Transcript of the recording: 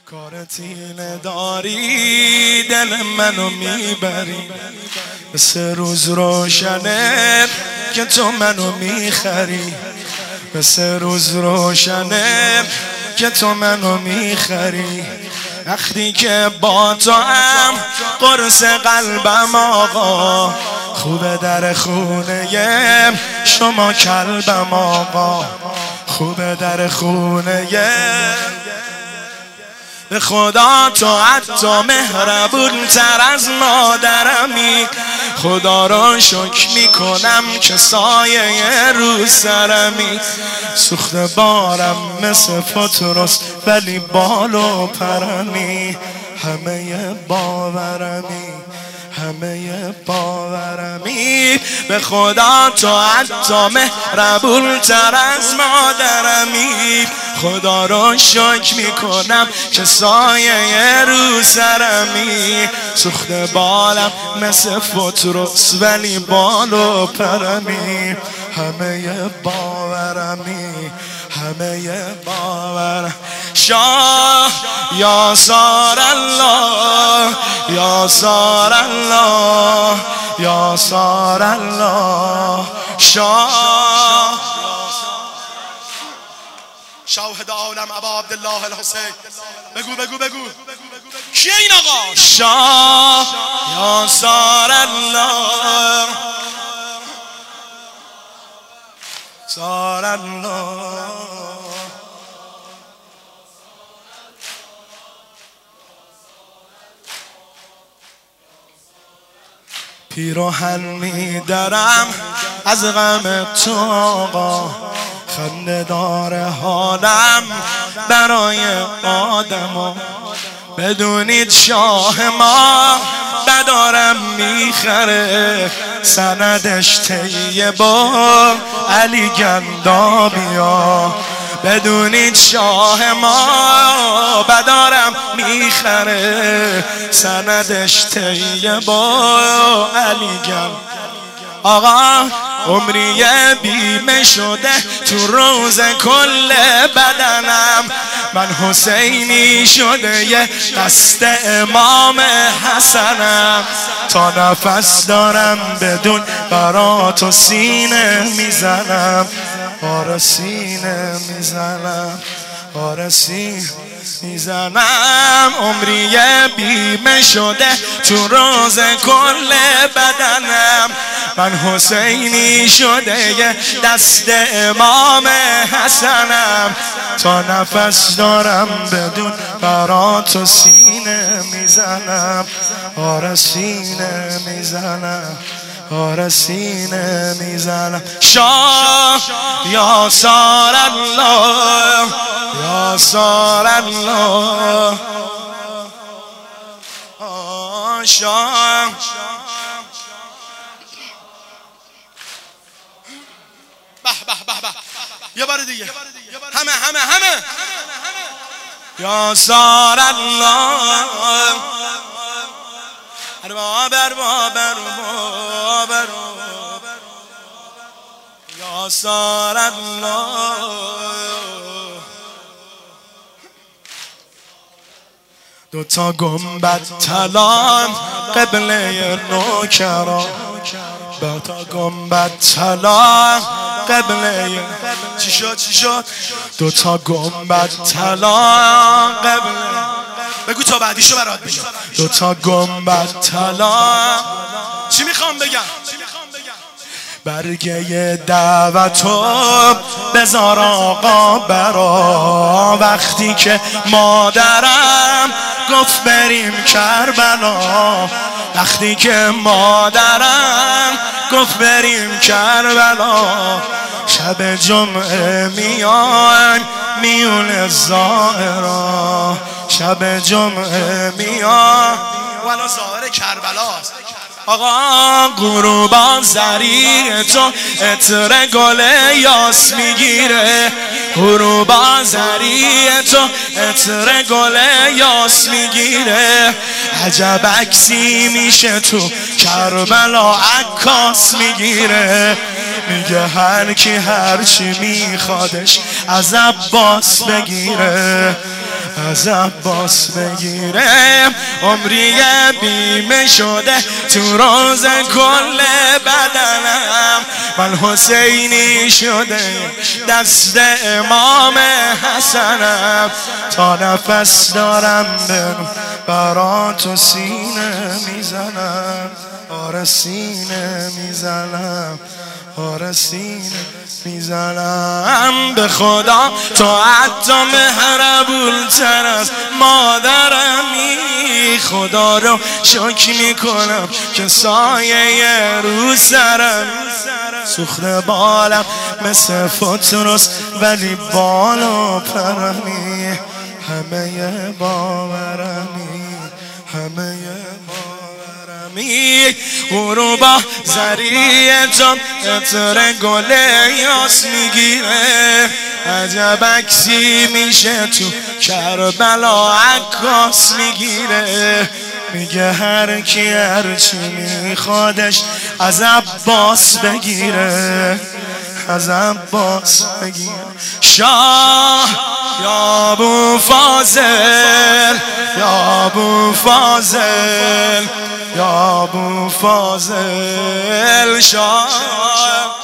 کارتین داری دل منو میبری، مثل روز روشنه که تو منو میخری، مثل روز روشنه که تو منو میخری. وقتی که با تو هم قرص قلبم آقا، خوبه در خونه شما کلبم آقا، خوبه در خونه به خدا تو حتی مهربون تر از مادرمی. خدا را شکر میکنم که سایه رو سرمی. سوخت بارم مثل پتروس ولی بال و پرمی، همه باورمی، همه باورمی. به خدا تو حتی مهربون تر از مادرمی. خدا رو شکر میکنم که سایه رو سرمی. سوخت بالم مثل پتروس ولی بال و پرمی، همه باورمی، همه باورم. شاه یا سار الله، یا سار الله، یا سار الله. شاه شاهد عالم ابا عبدالله الحسین. بگو بگو بگو کیه این آقا؟ شاه یا سار الله، سار الله. پیراهن میدارم از غم تو آقا، خنده داره حالم برای آدما. بدونید شاه ما بدارم میخره، سندش طیبه علی گندابیا. بدونید شاه ما بدارم میخره، سندش طیبه علی گندابیا. آقا عمری بیمه شده تو روز کل بدنم، من حسینی شده یه قصد امام حسنم. تا نفس دارم بدون برات و سینه میزنم، آره سینه میزنم، آره سینه میزنم. عمری بیمه شده تو روز کل بدنم، من حسینی شده یه دست امام حسنم. تا نفس دارم بدون برات و سینه میزنم، آره سینه میزنم، آره سینه میزنم. شاه یا سار الله، یا سار الله. شاه به به به به. یه بار دیگه همه همه همه. یا سار الله، ارباب ارباب ارباب ارباب. یا سار الله. دوتا گنبد طلا قبله نوکران، دوتا گنبد طلا قبله. چی شد چی شد؟ دوتا گنبد طلا قبله. بگو تا بعدیشو برات بگم. دوتا گنبد طلا. چی میخوام بگم؟ برگه دعوتو بذار آقا برا، وقتی که مادرم گفت بریم کربلا، وقتی که مادرم گفت بریم کربلا. شب جمعه میایم میون زائرا، شب جمعه میایم والا زائر کربلاست. آقا غروبا زری تو عطر گل یاس میگیره، غروبا زری تو عطر گل یاس میگیره. عجب عکسی میشه تو کربلا عکاس میگیره. میگه هر کی هر چی میخوادش از عباس بگیره. از عباس بگیره. عمری بیمه شده تو روز کل بدنم، من حسینی شده دست امام حسنم. تا نفس دارم برا تو سینه میزنم، آره سینه میزنم، آره سینه میزنم. به خدا تو حتی مهربون‌تر از مادرمی، خدا رو شکر میکنم که سایه رو سرم. سوخت بالم مثل فطرس ولی بال و پرمی، همه باورمی، همه باورمی. غروبا زریعتم عطر گل یاس میگیره، عجب عکسی میشه تو کربلا عکاس میگیره. میگه هر کی هرچی میخوادش از عباس بگیره، از عباس بگیره. شاه یا ابو فاضل، یا ابو فاضل، یا ابو فاضل. شاه